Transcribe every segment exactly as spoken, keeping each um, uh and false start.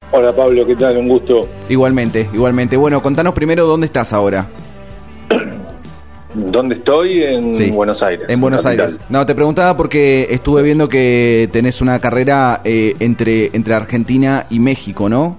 Hola Pablo, ¿qué tal? Un gusto. Igualmente, igualmente. Bueno, contanos primero dónde estás ahora. ¿Dónde estoy? En Sí, Buenos Aires. En Buenos capital. Aires. No, te preguntaba porque estuve viendo que tenés una carrera eh, entre, entre Argentina y México, ¿no?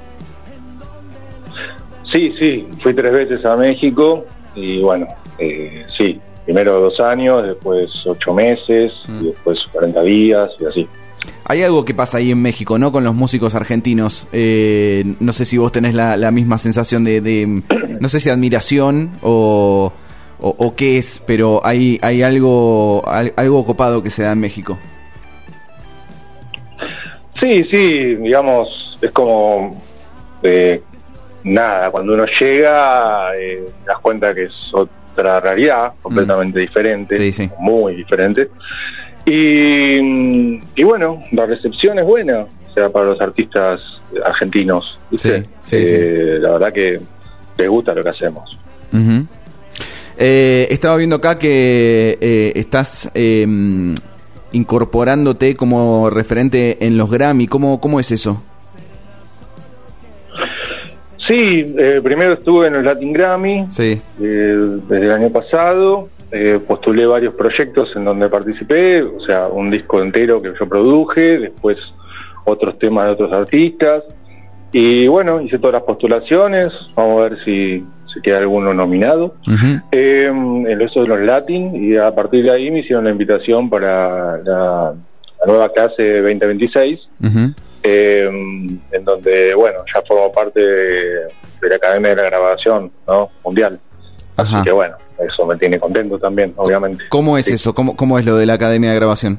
Sí, sí, fui tres veces a México y bueno, eh, sí, primero dos años, después ocho meses, mm. y después cuarenta días y así. Hay algo que pasa ahí en México, ¿no? Con los músicos argentinos. Eh, no sé si vos tenés la, la misma sensación de, de, no sé si admiración o, o, o qué es, pero hay, hay algo, algo copado que se da en México. Sí, sí, digamos, es como eh, nada, cuando uno llega eh, te das cuenta que es otra realidad completamente mm. diferente, sí, sí. muy diferente. Y, y bueno, la recepción es buena, o sea, para los artistas argentinos, ¿viste? Sí, sí, eh, sí. La verdad que les gusta lo que hacemos. Uh-huh. eh, estaba viendo acá que eh, estás eh, incorporándote como referente en los Grammy. ¿Cómo, cómo es eso? Sí, eh, primero estuve en los Latin Grammy, sí. eh, desde el año pasado. Eh, postulé varios proyectos en donde participé, o sea, un disco entero que yo produje, después otros temas de otros artistas, y bueno, hice todas las postulaciones, vamos a ver si, si queda alguno nominado, uh-huh. eh, en eso de los Latin, y a partir de ahí me hicieron la invitación para la, la nueva clase veinte veintiséis, uh-huh. eh, en donde, bueno, ya formo parte de, de la Academia de la Grabación, ¿no? Mundial. Ajá. Así que bueno, eso me tiene contento también, obviamente. ¿Cómo es sí. eso? ¿Cómo, ¿Cómo es lo de la Academia de Grabación?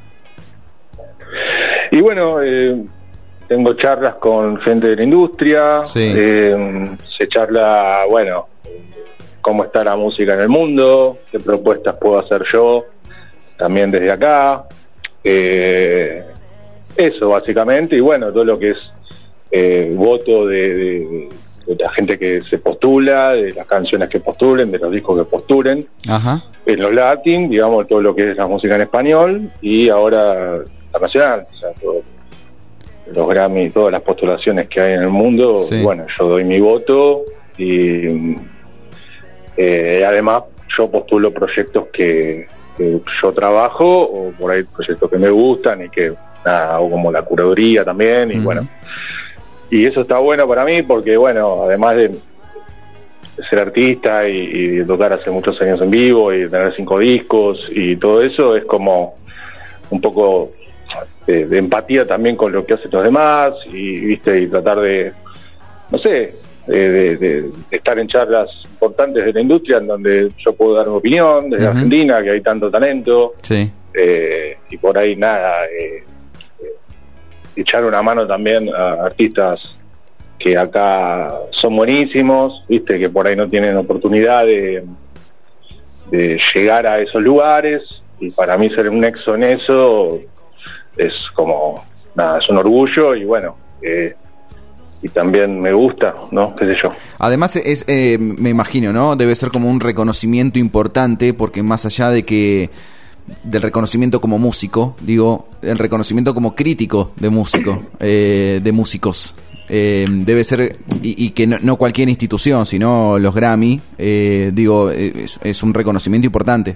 Y bueno, eh, tengo charlas con gente de la industria, sí. eh, se charla, bueno, cómo está la música en el mundo, qué propuestas puedo hacer yo, también desde acá, eh, eso básicamente, y bueno, todo lo que es eh, voto de... de de la gente que se postula, de las canciones que postulen, de los discos que postulen, Ajá. en los Latin, digamos, todo lo que es la música en español, y ahora la nacional, o sea, todo, los Grammy, todas las postulaciones que hay en el mundo, sí. Bueno, yo doy mi voto, y eh, además yo postulo proyectos que, que yo trabajo, o por ahí proyectos que me gustan, y que, nada, hago como la curaduría también, y uh-huh. bueno... Y eso está bueno para mí porque, bueno, además de ser artista y, y de tocar hace muchos años en vivo y tener cinco discos y todo eso, es como un poco de, de empatía también con lo que hacen los demás y, viste, y tratar de, no sé, de, de, de, de estar en charlas importantes de la industria en donde yo puedo dar mi opinión, desde uh-huh. Argentina, que hay tanto talento, sí. eh, y por ahí nada... Eh, echar una mano también a artistas que acá son buenísimos, viste, que por ahí no tienen oportunidad de, de llegar a esos lugares, y para mí ser un nexo en eso es como, nada, es un orgullo, y bueno, eh, y también me gusta, ¿no? Qué sé yo. Además, es eh, me imagino, ¿no? Debe ser como un reconocimiento importante, porque más allá de que del reconocimiento como músico, digo, el reconocimiento como crítico de músico, eh, de músicos, eh, debe ser, y, y que no, no cualquier institución, sino los Grammy, eh, digo, es, es un reconocimiento importante.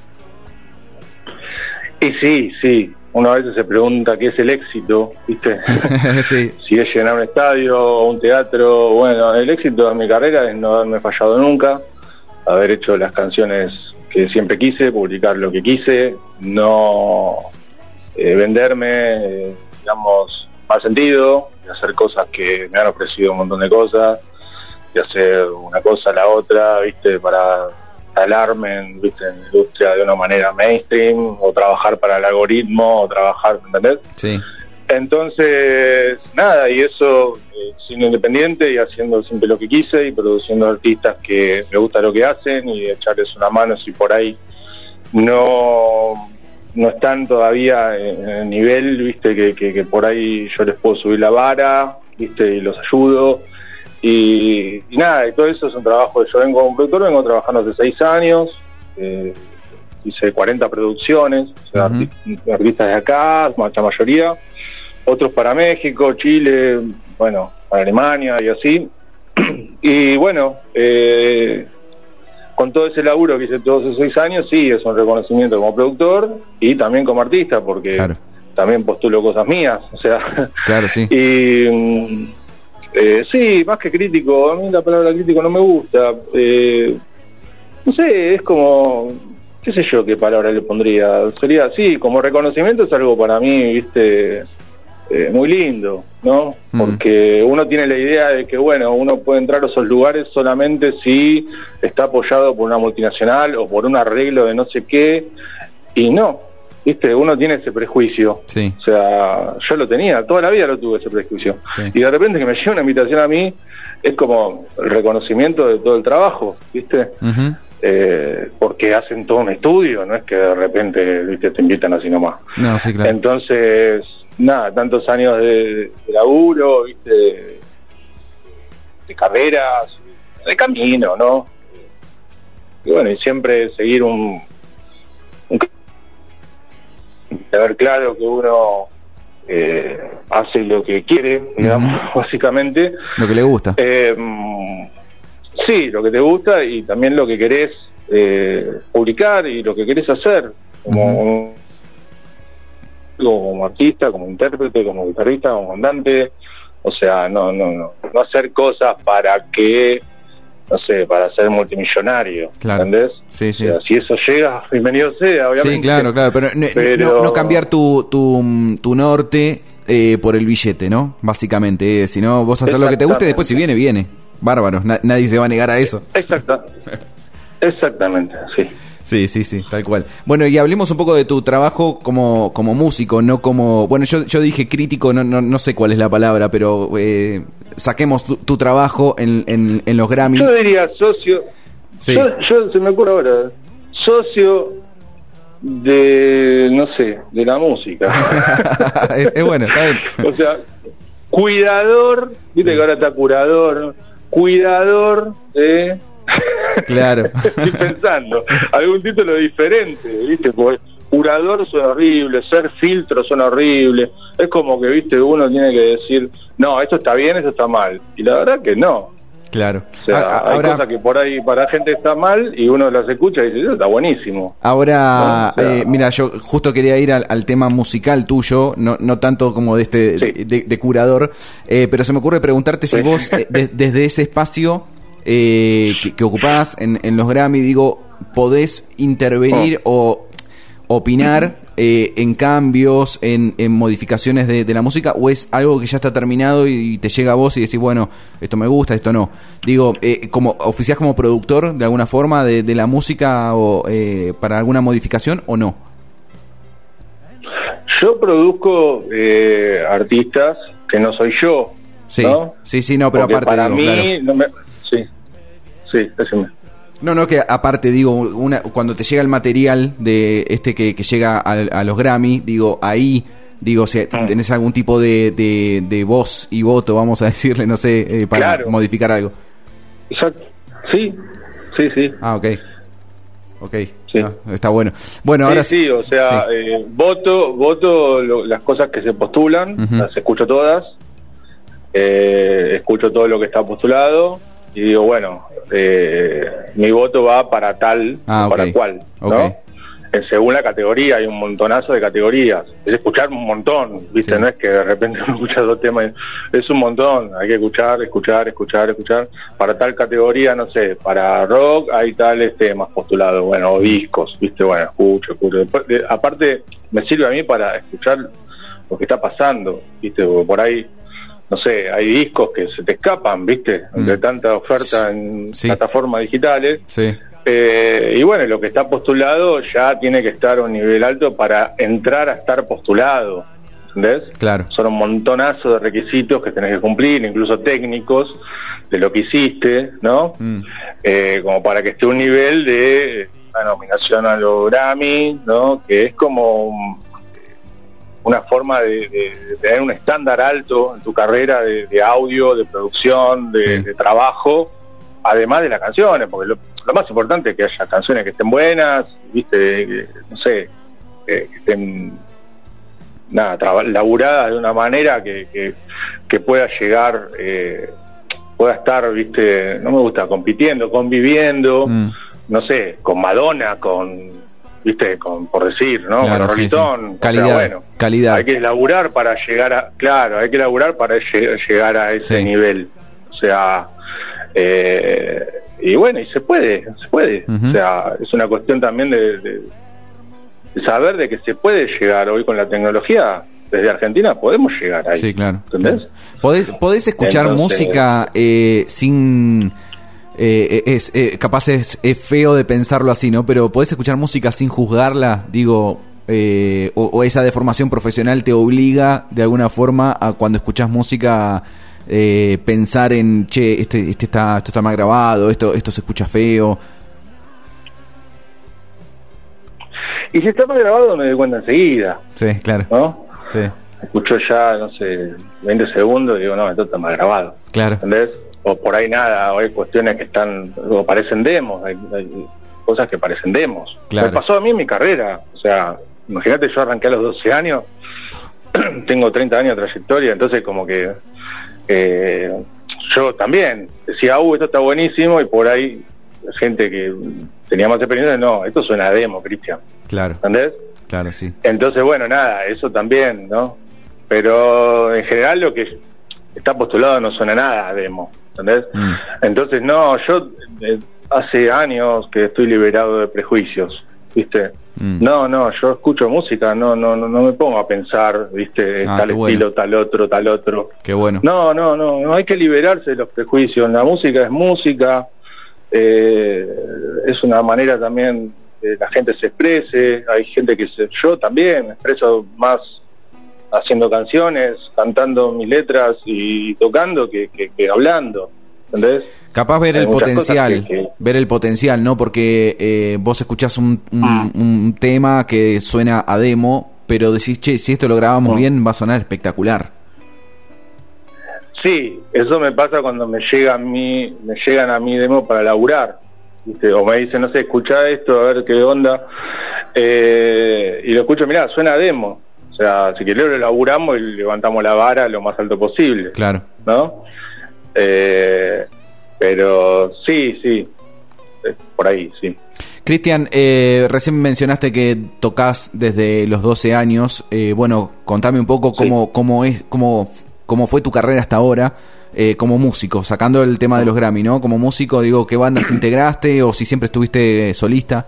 Y sí, sí, uno a veces se pregunta qué es el éxito, ¿viste? Sí. Si es llenar un estadio o un teatro. Bueno, el éxito de mi carrera es no haberme fallado nunca, haber hecho las canciones que siempre quise, publicar lo que quise, no eh, venderme, eh, digamos, mal sentido, de hacer cosas que me han ofrecido un montón de cosas, de hacer una cosa a la otra, viste, para instalarme, viste, en la industria de una manera mainstream, o trabajar para el algoritmo, o trabajar, ¿entendés? Sí. Entonces, nada, y eso, eh, siendo independiente y haciendo siempre lo que quise y produciendo artistas que me gusta lo que hacen y echarles una mano si por ahí no no están todavía en el nivel, viste, que, que, que por ahí yo les puedo subir la vara, viste, y los ayudo. Y, y nada, y todo eso es un trabajo. Yo vengo como productor, vengo trabajando hace seis años, eh, hice cuarenta producciones, o sea, uh-huh. artistas de acá, la mayoría, otros para México, Chile, bueno, para Alemania y así. Y bueno, eh, con todo ese laburo que hice todos esos seis años, sí, es un reconocimiento como productor y también como artista, porque claro, también postulo cosas mías, o sea... Claro, sí. Y eh, sí, más que crítico, a mí la palabra crítico no me gusta. Eh, no sé, es como... qué sé yo qué palabra le pondría. Sería así, como reconocimiento es algo para mí, viste... Eh, muy lindo, ¿no? Mm. Porque uno tiene la idea de que, bueno, uno puede entrar a esos lugares solamente si está apoyado por una multinacional o por un arreglo de no sé qué, y no, ¿viste? Uno tiene ese prejuicio. Sí. O sea, yo lo tenía, toda la vida lo tuve ese prejuicio. Sí. Y de repente que me llega una invitación a mí, es como el reconocimiento de todo el trabajo, ¿viste? Uh-huh. Eh, porque hacen todo un estudio, no es que de repente, ¿viste? Te invitan así nomás. No, sí, claro. Entonces... nada, tantos años de, de laburo, viste, de, de carreras, de camino, ¿no? Y bueno, y siempre seguir un, un tener claro que uno eh, hace lo que quiere, digamos, uh-huh. básicamente. Lo que le gusta. Eh, sí, lo que te gusta y también lo que querés eh, publicar y lo que querés hacer, como... Uh-huh. como artista, como intérprete, como guitarrista, como cantante, o sea, no, no, no, no hacer cosas para que, no sé, para ser multimillonario, claro. ¿entendés? Sí, sí. O sea, si eso llega, bienvenido sea, obviamente. Sí, claro, claro, pero, pero... No, no cambiar tu, tu, tu norte eh, por el billete, ¿no? Básicamente, eh, si no, vos hacer lo que te guste, después si viene, viene. Bárbaro, Na- nadie se va a negar a eso. Exacto. Exactamente, sí. Sí, sí, sí, tal cual. Bueno, y hablemos un poco de tu trabajo como, como músico, no como... Bueno, yo, yo dije crítico, no, no, no sé cuál es la palabra, pero eh, saquemos tu, tu trabajo en, en, en los Grammy. Yo diría socio... Sí. Yo, yo, se me ocurre ahora, socio de, no sé, de la música. es, es bueno, está bien. O sea, cuidador, viste sí. que ahora está curador, ¿no? Cuidador de... Claro. Estoy pensando, algún título diferente, ¿viste? Porque curador suena horrible, ser filtro suena horrible. Es como que, ¿viste? Uno tiene que decir, no, esto está bien, esto está mal. Y la verdad que no. Claro. O sea, ah, hay ahora, cosas que por ahí para la gente está mal y uno las escucha y dice, eso está buenísimo. Ahora, ¿no? O sea, eh, mira, yo justo quería ir al, al tema musical tuyo, no, no tanto como de este sí. de, de curador, eh, pero se me ocurre preguntarte sí. si vos, eh, de, desde ese espacio... Eh, que, que ocupás en, en los Grammy, digo, podés intervenir oh. o opinar eh, en cambios, en, en modificaciones de, de la música, o es algo que ya está terminado y te llega a vos y decís, bueno, esto me gusta, esto no. Digo, eh, como oficiás como productor de alguna forma de, de la música o eh, para alguna modificación o no. Yo produzco eh, artistas que no soy yo. Sí, ¿no? sí, sí, no, pero porque aparte para digo, mí claro. no me... Sí, sí, decime. No, no, que aparte, digo, una, cuando te llega el material de este que, que llega a, a los Grammy, digo, ahí, digo, si mm. tenés algún tipo de, de, de voz y voto, vamos a decirle, no sé, eh, para claro. modificar algo. Exacto, sí, sí, sí. Ah, ok, ok, sí. No, está bueno. Bueno, sí, ahora sí, o sea, sí. Eh, voto, voto lo, las cosas que se postulan, uh-huh. las escucho todas, eh, escucho todo lo que está postulado, y digo, bueno, eh, mi voto va para tal, ah, okay. para cual, ¿no? Okay. En según la categoría, hay un montonazo de categorías. Es escuchar un montón, ¿viste? Sí. No es que de repente uno escucha dos temas, es un montón, hay que escuchar, escuchar, escuchar, escuchar. Para tal categoría, no sé, para rock hay tales temas postulados, bueno, o discos, ¿viste? Bueno, escucho, escucho. Después, de, aparte, me sirve a mí para escuchar lo que está pasando, ¿viste? Porque por ahí... no sé, hay discos que se te escapan, ¿viste? Mm. De tanta oferta en sí. plataformas digitales. Sí. Eh, y bueno, lo que está postulado ya tiene que estar a un nivel alto para entrar a estar postulado, ¿entendés? Claro. Son un montonazo de requisitos que tenés que cumplir, incluso técnicos, de lo que hiciste, ¿no? Mm. Eh, como para que esté un nivel de una nominación a los Grammy, ¿no? Que es como... un, una forma de, de, de tener un estándar alto en tu carrera de, de audio, de producción, de, sí. de trabajo, además de las canciones, porque lo, lo más importante es que haya canciones que estén buenas, viste, que, no sé, que, que estén nada, traba, laburada de una manera que, que, que pueda llegar, eh, pueda estar, viste, no me gusta, compitiendo, conviviendo, mm. no sé, con Madonna, con, viste, con, por decir, ¿no? Claro, con los sí, Rolling, sí. Calidad, o sea, bueno, calidad. Hay que laburar para llegar a, claro, hay que laburar para llegar a ese sí. nivel, o sea, eh, y bueno, y se puede, se puede, uh-huh. o sea, es una cuestión también de, de, de saber de que se puede llegar hoy con la tecnología. Desde Argentina podemos llegar ahí. Sí, claro. ¿Entendés? ¿Podés, podés escuchar Entonces, música eh, sin... Eh, es eh, capaz es, es feo de pensarlo así, ¿no? Pero ¿podés escuchar música sin juzgarla? Digo, eh, o, o esa deformación profesional te obliga de alguna forma a cuando escuchás música eh, pensar en, che, este, este está, esto está mal grabado, esto, esto se escucha feo. Y si está mal grabado me doy cuenta enseguida. Sí, claro. ¿No? Sí. Escucho ya, no sé, veinte segundos y digo, no, esto está mal grabado. Claro. ¿Entendés? O por ahí nada, o hay cuestiones que están, o parecen demos, hay, hay cosas que parecen demos. Claro. Me pasó a mí en mi carrera, o sea, imagínate, yo arranqué a los doce años, tengo treinta años de trayectoria, entonces como que eh, yo también decía, uh, esto está buenísimo, y por ahí gente que tenía más experiencia, no, esto suena a demo, Cristian. Claro. ¿Entendés? Claro, sí. Entonces, bueno, nada, eso también, ¿no? Pero en general lo que está postulado no suena nada a demo, ¿entendés? Mm. Entonces, no, yo eh, hace años que estoy liberado de prejuicios, ¿viste? Mm. No, no, yo escucho música, no no no, no me pongo a pensar, ¿viste? Ah, tal estilo, bueno. tal otro, tal otro. Qué bueno. No, no, no, no hay que liberarse de los prejuicios. La música es música, eh, es una manera también de la gente se exprese. Hay gente que se, yo también me expreso más haciendo canciones, cantando mis letras y tocando que, que, que hablando, ¿entendés? Capaz ver Hay el potencial, que, que... ver el potencial, ¿no? Porque eh, vos escuchás un, un, mm. un tema que suena a demo, pero decís, che, si esto lo grabamos mm. bien, va a sonar espectacular. Sí, eso me pasa cuando me llega a mí, me llegan a mi demo para laburar, ¿viste? O me dicen, no sé, escuchá esto, a ver qué onda, eh, y lo escucho, mirá, suena a demo. O sea, si querés lo laburamos y levantamos la vara lo más alto posible. Claro. ¿No? Eh, pero sí, sí. Por ahí, sí. Cristian, eh, recién mencionaste que tocás desde los doce años. Eh, bueno, contame un poco cómo, sí. cómo, es, cómo, cómo fue tu carrera hasta ahora eh, como músico, sacando el tema de los Grammy, ¿no? Como músico, digo, ¿qué bandas integraste o si siempre estuviste solista?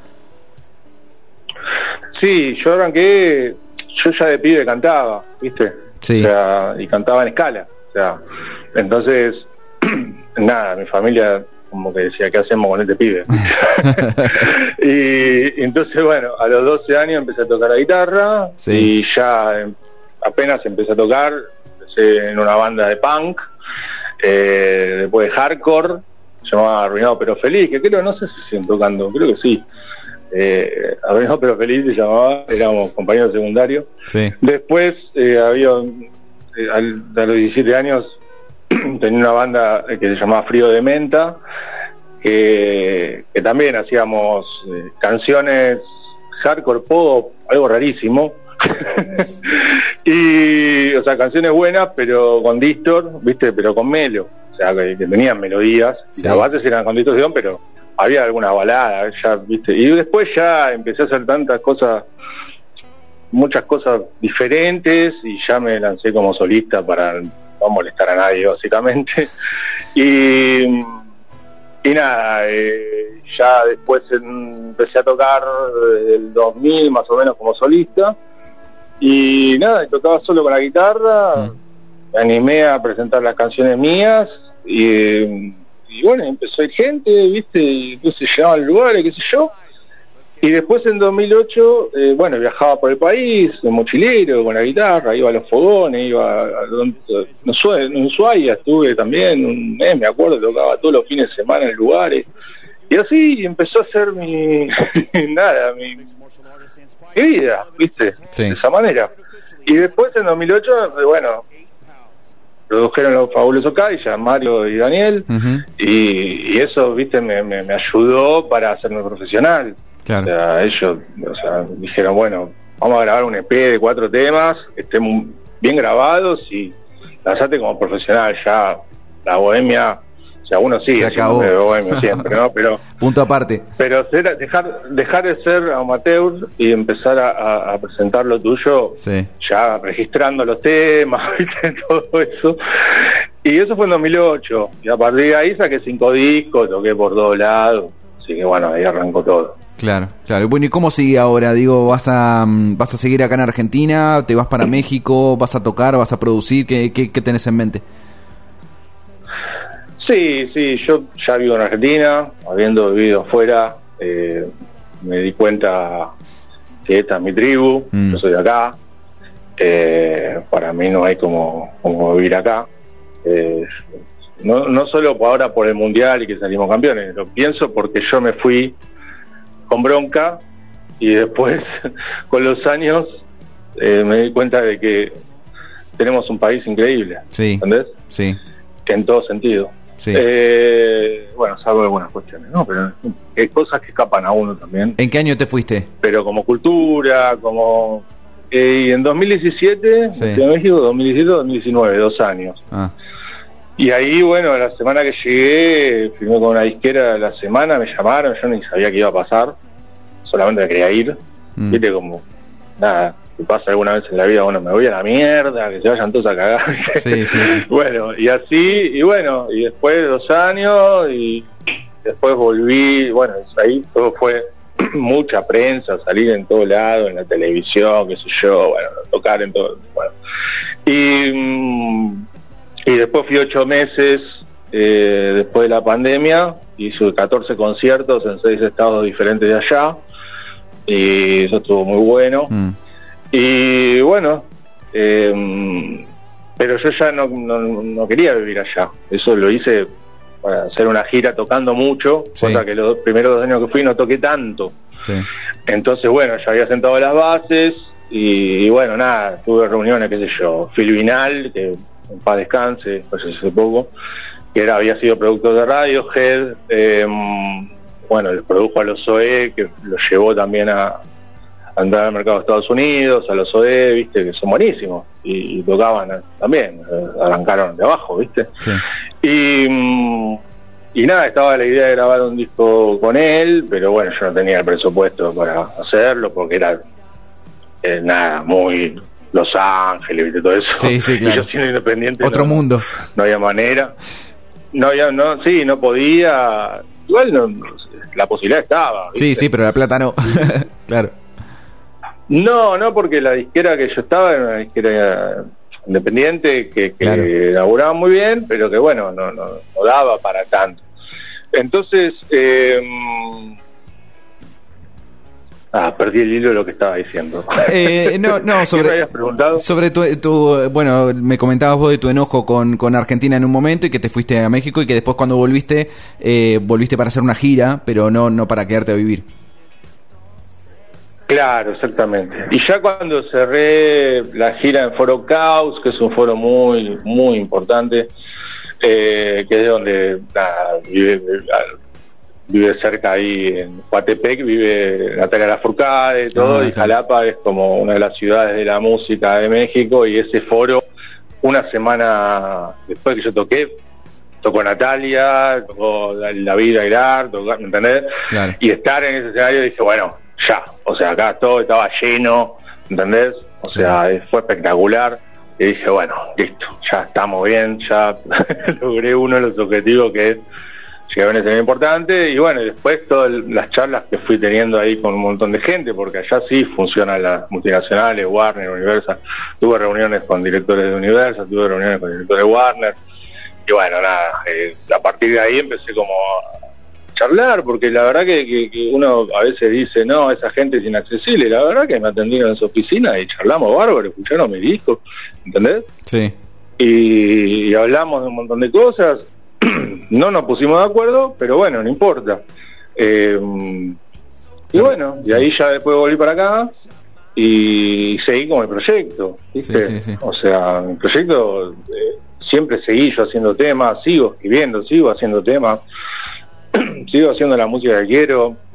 Sí, yo arranqué... Yo ya de pibe cantaba, ¿viste? Sí. O sea, y cantaba en escala. O sea, entonces, nada, mi familia como que decía, ¿qué hacemos con este pibe? y, y entonces, bueno, a los doce años empecé a tocar la guitarra, sí. y ya apenas empecé a tocar, empecé en una banda de punk, eh, después de hardcore, se llamaba Arruinado Pero Feliz, que creo, no sé si siguen tocando, creo que sí. Eh, Arruinado Pero Feliz se llamaba, éramos compañeros secundarios. Sí. Después eh, había eh, al, a los diecisiete años tenía una banda que se llamaba Frío de Menta, que, que también hacíamos eh, canciones hardcore pop, algo rarísimo. Y, o sea, canciones buenas, pero con distor, ¿viste? Pero con melo, o sea, que, que tenían melodías, sí. Las bases eran con distorsión, pero había alguna balada, ya, ¿viste? Y después ya empecé a hacer tantas cosas, muchas cosas diferentes, y ya me lancé como solista para no molestar a nadie, básicamente. Y, y nada, eh, ya después empecé a tocar desde el dos mil más o menos como solista, y nada, tocaba solo con la guitarra, mm. me animé a presentar las canciones mías, y... y bueno, empezó a ir gente, ¿viste? Y entonces llegaban lugares, qué sé yo. Y después en dos mil ocho, eh, bueno, viajaba por el país, de mochilero, con la guitarra, iba a los fogones, iba a... En Ushuaia estuve también, un mes, me acuerdo, tocaba todos los fines de semana en lugares. Y así empezó a ser mi... nada, mi, mi vida, ¿viste? Sí. De esa manera. Y después en dos mil ocho, bueno... produjeron los Fabulosos Cadillacs, Mario y Daniel, uh-huh. y, y eso, viste, me, me, me ayudó para hacerme profesional. Claro. O sea, ellos, o sea, dijeron, bueno, vamos a grabar un E P de cuatro temas, que estén bien grabados y lanzate como profesional. Ya la bohemia, o sea, uno sigue se acabó. siendo bohemio siempre, ¿no? Pero punto aparte. Pero ser, dejar dejar de ser amateur y empezar a, a, a presentar lo tuyo, sí. ya registrando los temas, ¿viste? Todo eso. Y eso fue en dos mil ocho. Y a partir de ahí saqué cinco discos, toqué por todos lados. Así que bueno, ahí arrancó todo. Claro, claro. Bueno, ¿y cómo sigue ahora? Digo, ¿vas a vas a seguir acá en Argentina? ¿Te vas para México? ¿Vas a tocar? ¿Vas a producir? ¿Qué, qué, qué tenés en mente? Sí, sí, yo ya vivo en Argentina, habiendo vivido afuera, eh, me di cuenta que esta es mi tribu, mm. yo soy de acá, eh, para mí no hay como, como vivir acá, eh, no, no solo por ahora por el Mundial y que salimos campeones, lo pienso porque yo me fui con bronca y después con los años eh, me di cuenta de que tenemos un país increíble, sí, ¿entendés? Sí. En todo sentido. Sí. Eh, bueno, salvo algunas cuestiones, ¿no? Pero hay cosas que escapan a uno también. ¿En qué año te fuiste? Pero como cultura, como... Eh, y en dos mil diecisiete, sí. en México, dos mil diecisiete, dos mil diecinueve, dos años. Ah. Y ahí, bueno, la semana que llegué, firmé con una disquera la semana, me llamaron, yo ni sabía qué iba a pasar, solamente me quería ir. Mm. Viste, como, nada... si pasa alguna vez en la vida, bueno, me voy a la mierda, que se vayan todos a cagar. Sí, sí. Bueno, y así, y bueno, y después de dos años, y después volví, bueno, ahí todo fue mucha prensa, salir en todo lado, en la televisión, qué sé yo, bueno, tocar en todo, bueno. Y, y después fui ocho meses, eh, después de la pandemia, hice catorce conciertos en seis estados diferentes de allá, y eso estuvo muy bueno. Mm. Y bueno, eh, pero yo ya no, no, no quería vivir allá. Eso lo hice para hacer una gira tocando mucho, sí. Cosa que los primeros dos años que fui no toqué tanto. Sí. Entonces, bueno, ya había sentado las bases y, y bueno, nada, tuve reuniones, qué sé yo, Phil Vinal, que en paz descanse, pues hace poco, que era, había sido productor de Radiohead, eh, bueno, les produjo a los Zoé, que los llevó también a andar al mercado de Estados Unidos, a los O D, viste, que son buenísimos, y, y tocaban también, eh, arrancaron de abajo, viste. Sí. Y, y nada, estaba la idea de grabar un disco con él, pero bueno, yo no tenía el presupuesto para hacerlo, porque era eh, nada, muy Los Ángeles, viste, todo eso. Sí, sí, claro. Y yo siendo independiente... Otro no, mundo. No había manera. No había, no, sí, no podía... Igual no, la posibilidad estaba, ¿viste? Sí, sí, pero la plata no. Claro. No, no, porque la disquera que yo estaba era una disquera independiente que, que claro. Laburaba muy bien, pero que bueno, no, no, no daba para tanto. Entonces, eh, ah, perdí el hilo de lo que estaba diciendo. Eh, no, no, sobre, ¿Qué me habías preguntado? Sobre tu, tu, bueno, me comentabas vos de tu enojo con, con Argentina en un momento y que te fuiste a México y que después cuando volviste, eh, volviste para hacer una gira, pero no, no para quedarte a vivir. Claro, exactamente. Y ya cuando cerré la gira en Foro Caos, que es un foro muy, muy importante, eh, que es donde nada, vive, vive cerca ahí en Coatepec, vive Natalia Lafourcade, todo, ah, y Jalapa es como una de las ciudades de la música de México, y ese foro, una semana después que yo toqué, tocó Natalia, tocó David Aguilar, tocó, ¿me entendés? Claro. Y estar en ese escenario dije, bueno, ya, o sea, acá todo estaba lleno, ¿entendés? O sea, sí. Fue espectacular. Y dije, bueno, listo, ya estamos bien, ya logré uno de los objetivos que es llegar a un escenario importante. Y bueno, y después todas las charlas que fui teniendo ahí con un montón de gente, porque allá sí funcionan las multinacionales, Warner, Universal. Tuve reuniones con directores de Universal, tuve reuniones con directores de Warner. Y bueno, nada, eh, a partir de ahí empecé como a charlar, porque la verdad que, que, que uno a veces dice, no, esa gente es inaccesible. La verdad que me atendieron en su oficina y charlamos bárbaro, escucharon mis discos, ¿entendés? Sí. Y, y hablamos de un montón de cosas. No nos pusimos de acuerdo, pero bueno, no importa. Eh, y bueno, y ahí ya después volví para acá y seguí con el proyecto, ¿viste? Sí, sí, sí. O sea, el proyecto, eh, siempre seguí yo haciendo temas, sigo escribiendo, sigo haciendo temas, sigo haciendo la música que quiero.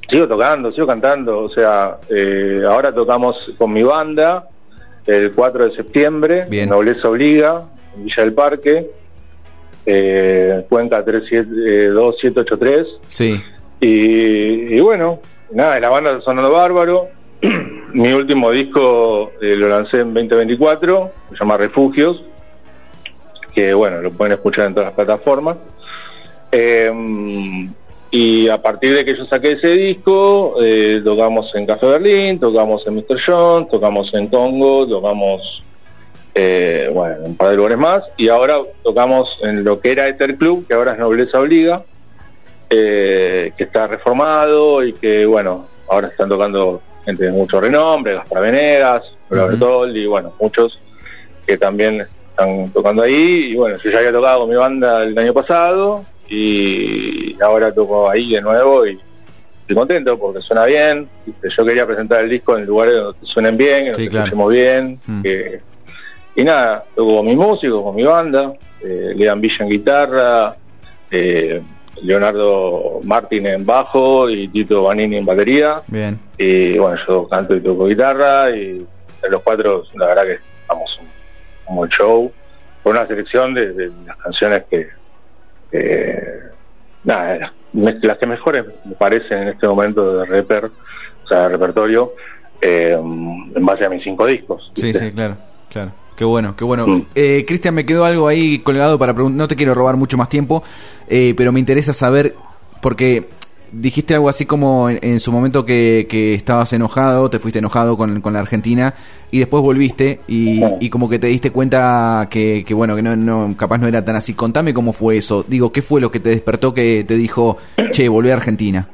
sigo tocando, sigo cantando, o sea, eh, ahora tocamos con mi banda el cuatro de septiembre, Bien. Nobleza Obliga, en Villa del Parque, eh, Cuenca tres siete dos siete ocho tres. Sí. Y, y bueno, nada, la banda está sonando bárbaro. Mi último disco eh, lo lancé en veinte veinticuatro, se llama Refugios, que bueno, lo pueden escuchar en todas las plataformas. Eh, y a partir de que yo saqué ese disco, eh, tocamos en Café Berlín, tocamos en mister John, tocamos en Congo, tocamos eh, bueno, en un par de lugares más, y ahora tocamos en lo que era Ether Club, que ahora es Nobleza Obliga, eh, que está reformado y que bueno, ahora están tocando gente de mucho renombre, Gaspar Venegas, Lola Bertoldi, y bueno, muchos que también están tocando ahí. Y bueno, yo ya había tocado con mi banda el año pasado y ahora toco ahí de nuevo y estoy contento porque suena bien. Yo quería presentar el disco en lugares donde suenen bien, donde sí, claro. escuchemos bien. Mm. Que, y nada, toco con mi músico, con mi banda, eh, Lean Villa en guitarra, eh, Leonardo Martín en bajo y Tito Vanini en batería. Bien. Y bueno, yo canto y toco guitarra y entre los cuatro la verdad que vamos un, un buen show con una selección de, de las canciones que, que nada, las, las que mejores me parecen en este momento de reper, o sea, de repertorio, eh, en base a mis cinco discos. Sí, ¿viste? sí, claro, claro. Qué bueno, qué bueno. Mm. Eh, Cristian, me quedó algo ahí colgado para preguntar. No te quiero robar mucho más tiempo, eh, pero me interesa saber, porque dijiste algo así como en, en su momento que, que estabas enojado, te fuiste enojado con, con la Argentina y después volviste y, y como que te diste cuenta que, que bueno, que no, no, capaz no era tan así. Contame cómo fue eso. Digo, ¿qué fue lo que te despertó que te dijo, che, volví a Argentina?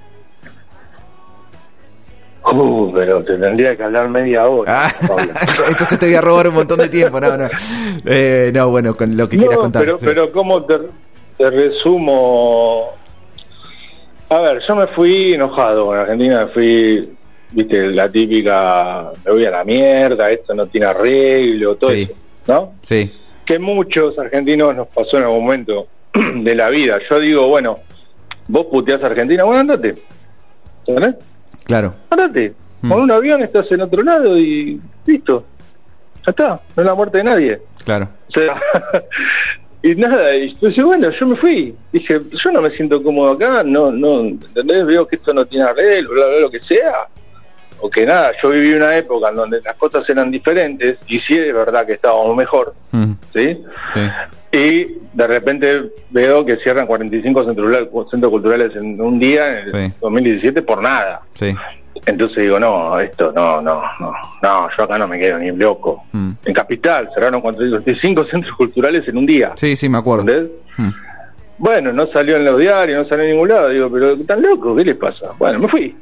Uh, pero te tendría que hablar media hora. Ah, entonces te voy a robar un montón de tiempo. No, no, eh, no bueno, con lo que no, quieras contar. Pero, sí. pero ¿cómo te, te resumo? A ver, yo me fui enojado con Argentina, me fui, viste, la típica, me voy a la mierda, esto no tiene arreglo, todo sí. eso, ¿no? Sí. Que muchos argentinos nos pasó en algún momento de la vida. Yo digo, bueno, vos puteás a Argentina, bueno, andate, ¿sabes? Claro. Andate, mm. con un avión estás en otro lado y listo, ya está, no es la muerte de nadie. Claro. O sea, y nada, y entonces bueno, yo me fui, dije, yo no me siento cómodo acá, no, no, ¿entendés? Veo que esto no tiene arreglo, bla, bla, lo que sea, o que nada, yo viví una época en donde las cosas eran diferentes, y sí es verdad que estábamos mejor, mm. ¿sí? Sí. Y de repente veo que cierran cuarenta y cinco centros, centros culturales en un día, en el sí. dos mil diecisiete, por nada. Sí. Entonces digo, no, esto no, no, no, no, yo acá no me quedo ni loco. Mm. En Capital cerraron cuarenta y cinco centros culturales en un día. Sí, sí, me acuerdo. ¿Entendés? Mm. Bueno, no salió en los diarios, no salió en ningún lado. Digo, pero ¿están locos? ¿Qué les pasa? Bueno, me fui.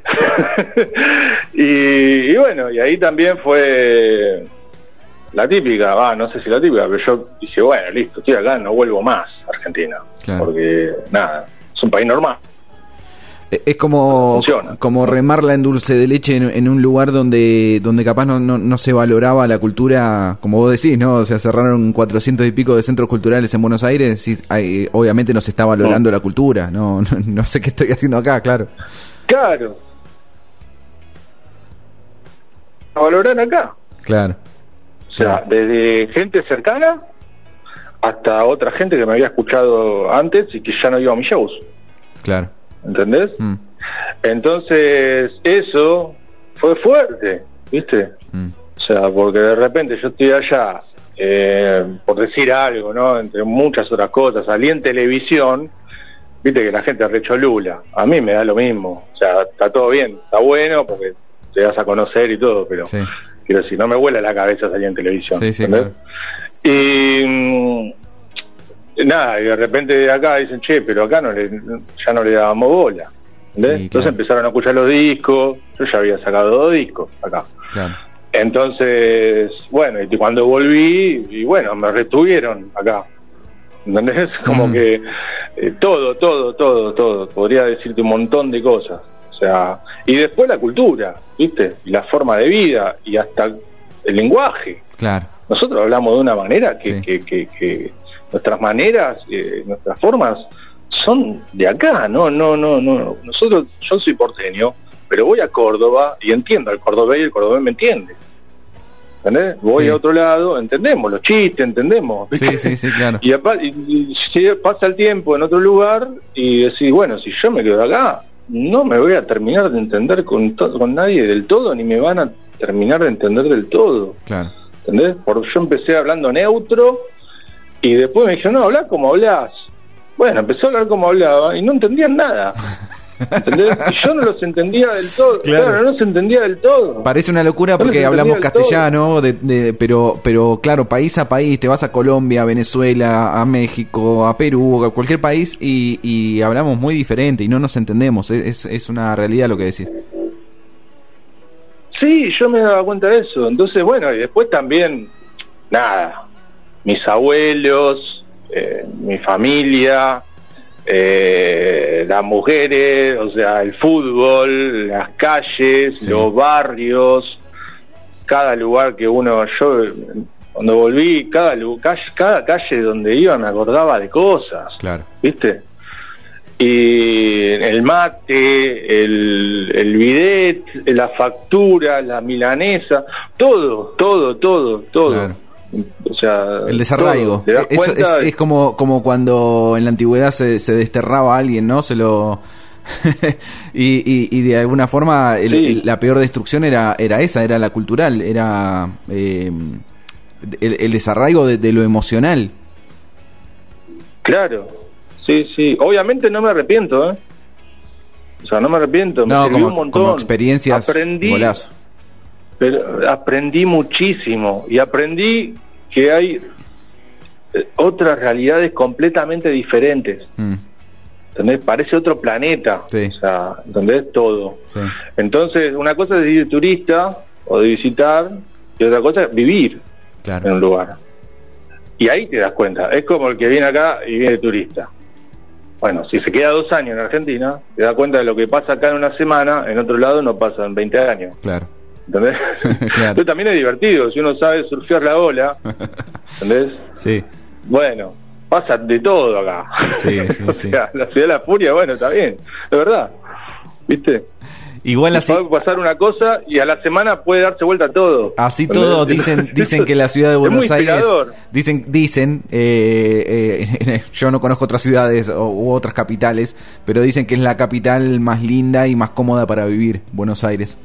y, y bueno, y ahí también fue la típica, va, ah, no sé si la típica, pero yo dije, bueno, listo, estoy acá, no vuelvo más a Argentina. Claro. Porque, nada, es un país normal. Es como, como remarla en dulce de leche en, en un lugar donde donde capaz no, no, no se valoraba la cultura, como vos decís, ¿no? O sea, cerraron cuatrocientos y pico de centros culturales en Buenos Aires y hay, obviamente no se está valorando no. la cultura, no, no no sé qué estoy haciendo acá, claro. Claro. A valorar acá. Claro. O sea, desde gente cercana hasta otra gente que me había escuchado antes y que ya no iba a mis shows. Claro. ¿Entendés? Mm. Entonces, eso fue fuerte, ¿viste? Mm. O sea, porque de repente yo estoy allá, eh, por decir algo, ¿no? Entre muchas otras cosas, salí en televisión, viste que la gente recholula. A mí me da lo mismo. O sea, está todo bien, está bueno porque te vas a conocer y todo, pero sí. Quiero decir, no me vuela la cabeza salir en televisión. Sí, sí, ¿entendés? Claro. Y... nada, y de repente de acá dicen, che, pero acá no le, ya no le dábamos bola, ¿entendés? Sí, entonces claro. Empezaron a escuchar los discos, yo ya había sacado dos discos acá. Claro. Entonces, bueno, y cuando volví, y bueno, me retuvieron acá, ¿entendés? Como mm. que eh, todo, todo, todo, todo, podría decirte un montón de cosas, o sea, y después la cultura, ¿viste? Y la forma de vida, y hasta el lenguaje. Claro. Nosotros hablamos de una manera que... Sí. que, que, que nuestras maneras, eh, nuestras formas son de acá, no, no, no, no. Nosotros, yo soy porteño, pero voy a Córdoba y entiendo al cordobés y el cordobés me entiende. ¿Entendés? Voy sí. a otro lado, entendemos los chistes, entendemos. ¿viste? Sí, sí, sí, claro. Y, y, y si pasa el tiempo en otro lugar y decís, bueno, si yo me quedo acá, no me voy a terminar de entender con, to- con nadie del todo, ni me van a terminar de entender del todo. Claro. ¿Entendés? Porque yo empecé hablando neutro y después me dijeron, no, hablá como hablás. Bueno, empecé a hablar como hablaba y no entendían nada. ¿Entendés? Y yo no los entendía del todo. Claro, claro no los entendía del todo. Parece una locura porque no hablamos castellano, de, de, pero, pero claro, país a país, te vas a Colombia, a Venezuela, a México, a Perú, a cualquier país y, y hablamos muy diferente y no nos entendemos. Es, es una realidad lo que decís. Sí, yo me daba cuenta de eso. Entonces, bueno, y después también, nada, mis abuelos, eh, mi familia, eh, las mujeres, o sea, el fútbol, las calles, sí. los barrios, cada lugar que uno, yo cuando volví, cada, calle, cada calle donde iba me acordaba de cosas, claro. ¿viste? Y el mate, el, el bidet, la factura, la milanesa, todo, todo, todo, todo. Claro. O sea, el desarraigo. Eso es, es como como cuando en la antigüedad se, se desterraba a alguien, ¿no? Se lo y, y, y de alguna forma el, sí. el, la peor destrucción era era esa, era la cultural, era eh, el, el desarraigo de, de lo emocional. Claro, sí, sí. Obviamente no me arrepiento, ¿eh? O sea, no me arrepiento. Me no, sirvió como, un montón. Como experiencias, aprendí, golazo. Pero aprendí muchísimo y aprendí que hay otras realidades completamente diferentes. Mm. ¿Entendés? Parece otro planeta. Sí. O sea, ¿entendés? Todo. Sí. Entonces, una cosa es ir de turista o de visitar y otra cosa es vivir claro. en un lugar. Y ahí te das cuenta. Es como el que viene acá y viene de turista. Bueno, si se queda dos años en Argentina, te das cuenta de lo que pasa acá en una semana, en otro lado no pasa en veinte años. Claro. ¿Entendés? Claro. Pero también es divertido, si uno sabe surfear la ola, ¿entendés? Sí. Bueno, pasa de todo acá. Sí, sí, o sí. sea, la ciudad de la furia, bueno, está bien, de verdad. ¿Viste? Igual así puede pasar una cosa y a la semana puede darse vuelta todo. Así todo dicen dicen que la ciudad de Buenos Aires dicen dicen eh, eh, yo no conozco otras ciudades o, u otras capitales, pero dicen que es la capital más linda y más cómoda para vivir, Buenos Aires.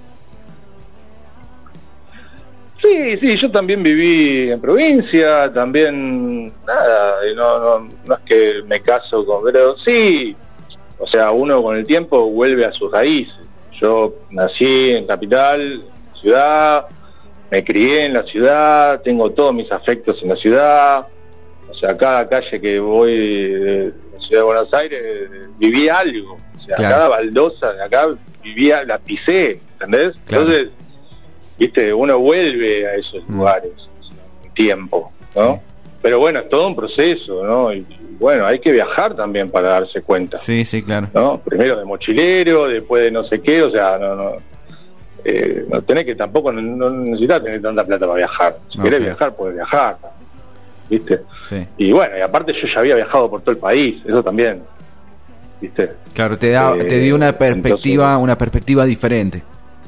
Sí, sí, yo también viví en provincia, también nada, no, no, no es que me caso con, pero sí, o sea, uno con el tiempo vuelve a sus raíces. Yo nací en capital, ciudad, me crié en la ciudad, tengo todos mis afectos en la ciudad, o sea, cada calle que voy de la ciudad de Buenos Aires viví algo, o sea, claro. cada baldosa de acá vivía, la pisé, ¿entendés? Claro. Entonces, viste, uno vuelve a esos lugares, o sea, un tiempo, ¿no? Sí. Pero bueno, es todo un proceso, ¿no? Y, bueno, hay que viajar también para darse cuenta. Sí, sí, claro. ¿No? Primero de mochilero, después de no sé qué, o sea, no, no, eh, no tenés que tampoco, no, no necesitas tener tanta plata para viajar. Si okay. querés viajar, podés viajar, ¿viste? Sí. Y bueno, y aparte yo ya había viajado por todo el país, eso también, ¿viste? Claro, te da, eh, te dio una perspectiva, entonces, una perspectiva diferente.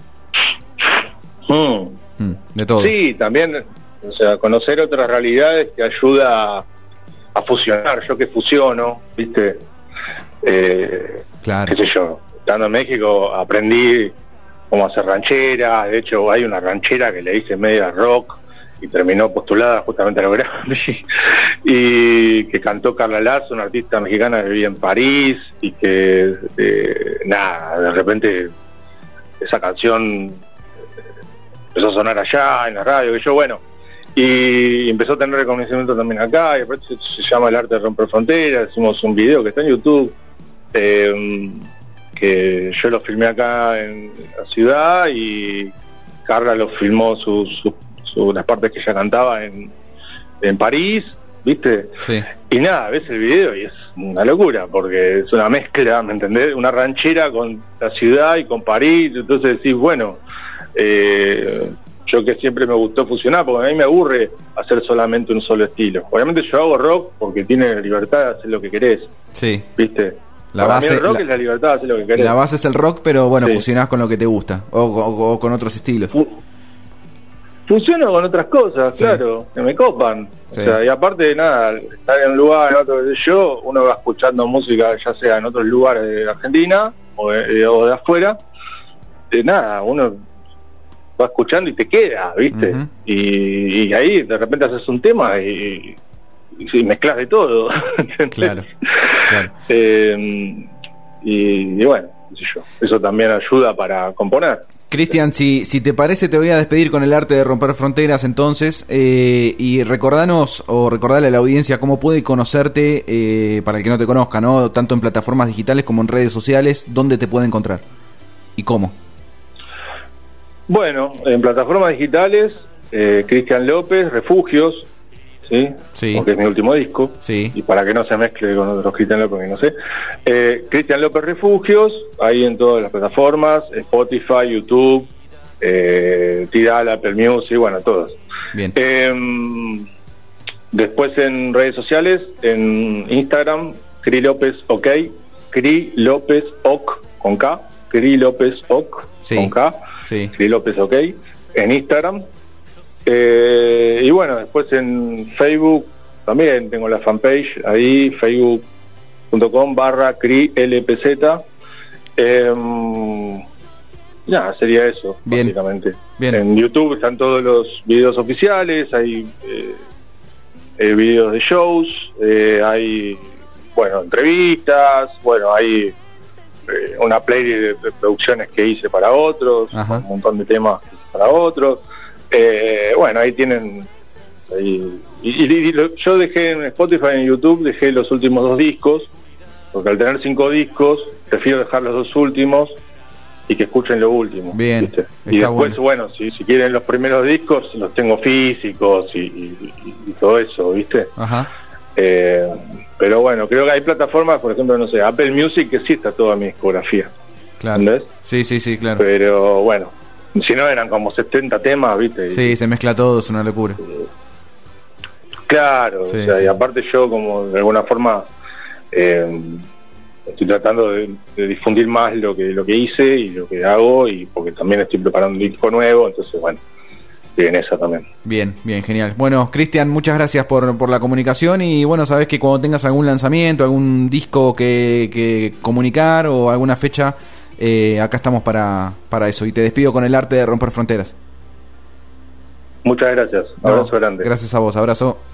Mm. Mm, de todo. Sí, también, o sea, conocer otras realidades te ayuda a, a fusionar. Yo que fusiono, ¿viste? Eh, claro. Qué sé yo, estando en México aprendí cómo hacer ranchera. De hecho, hay una ranchera que le hice media rock y terminó postulada justamente a los Grammy. Y que cantó Carla Lazo, una artista mexicana que vivía en París y que, eh, nada, de repente esa canción empezó a sonar allá en la radio, que yo, bueno, y empezó a tener reconocimiento también acá, y aparte se, se llama El Arte de Romper Fronteras. Hicimos un video que está en YouTube, eh, que yo lo filmé acá en la ciudad y Carla lo filmó su, su, su, las partes que ella cantaba en, en París, ¿viste? Sí. Y nada, ves el video y es una locura, porque es una mezcla, ¿me entendés? Una ranchera con la ciudad y con París, entonces decís, bueno, Eh, yo que siempre me gustó fusionar, porque a mí me aburre hacer solamente un solo estilo. Obviamente yo hago rock porque tiene libertad de hacer lo que querés. Sí. ¿Viste? La Para base, mí el rock la, es la libertad de hacer lo que querés. La base es el rock, pero bueno, sí. fusionás con lo que te gusta, o, o, o con otros estilos. Fu Fusiono con otras cosas, sí. claro, que me copan. Sí. O sea, y aparte de nada, estar en un lugar, en otro, yo, uno va escuchando música, ya sea en otros lugares de Argentina o de, o de afuera, de nada, uno va escuchando y te queda, ¿viste? Uh-huh. y, y ahí de repente haces un tema y, y, y mezclas de todo. Claro, claro. Eh, y, y bueno, qué sé yo, eso también ayuda para componer. Cristian, si, si te parece, te voy a despedir con el arte de romper fronteras entonces, eh, y recordanos o recordarle a la audiencia cómo puede conocerte, eh, para el que no te conozca, ¿no? Tanto en plataformas digitales como en redes sociales, ¿dónde te puede encontrar? ¿Y cómo? Bueno, en plataformas digitales, eh, Cristian López, Refugios, ¿sí? Sí. Porque es mi último disco, sí. Y para que no se mezcle con otros Cristian López, que no sé. Eh, Cristian López Refugios, ahí en todas las plataformas, Spotify, YouTube, eh, Tidal, Apple Music, bueno, todos. Bien. Eh, después en redes sociales, en Instagram, Cri López OK, Cri López OK, con K, Cri López OK, sí. con K, sí. Cri López OK, en Instagram. Eh, y bueno, después en Facebook también tengo la fanpage ahí, facebook punto com barra cri l p z. Eh, nada, sería eso, bien, básicamente. Bien. En YouTube están todos los videos oficiales, hay eh, eh, videos de shows, eh, hay, bueno, entrevistas, bueno, hay eh, una playlist de, de producciones que hice para otros, Ajá. un montón de temas que hice para otros. Eh, bueno, ahí tienen ahí, y, y, y lo, yo dejé en Spotify y en YouTube dejé los últimos dos discos, porque al tener cinco discos prefiero dejar los dos últimos y que escuchen lo último. Bien, ¿viste? Y después, bueno, bueno si, si quieren los primeros discos los tengo físicos y, y, y, y todo eso, ¿viste? Ajá. Eh, pero bueno, creo que hay plataformas, por ejemplo, no sé, Apple Music, que sí está toda mi discografía. Claro. ¿Entendés? Sí, sí, sí, claro. Pero bueno, si no eran como setenta temas, ¿viste? Sí, y se mezcla todo, es una locura. Claro, sí, o sea, sí. Y aparte yo como de alguna forma eh, estoy tratando de, de difundir más lo que lo que hice y lo que hago, y porque también estoy preparando un disco nuevo, entonces bueno, estoy en esa también. Bien, bien, genial. Bueno, Cristian, muchas gracias por, por la comunicación, y bueno, sabes que cuando tengas algún lanzamiento, algún disco que, que comunicar o alguna fecha, Eh, acá estamos para, para eso, y te despido con el arte de romper fronteras. Muchas gracias, abrazo no, grande. Gracias a vos, abrazo.